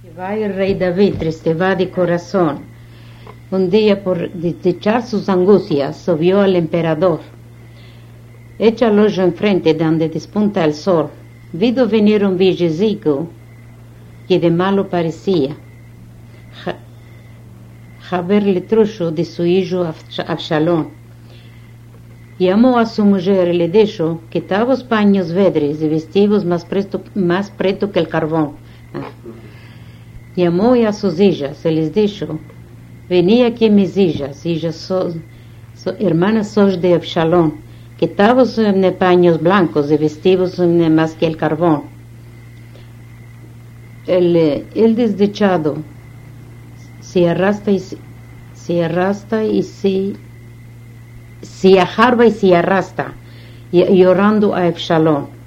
Va el rey David, triste va de corazón. Un día, por desdichar sus angustias, subió al emperador. Echa el ojo enfrente donde despunta el sol. Vido venir un viejecico que de malo parecía. Jaber letrucho de su hijo Absalón. Llamó a su mujer y le dijo que estaba los paños verdes y vestidos más preto que el carbón. Llamó a sus hijas y les dijo, vení aquí mis hijas hermanas sos de Absalón, que estaban en paños blancos y vestidos más que el carbón. El desdichado se arrastra y se ajarba y se arrastra, llorando a Absalón.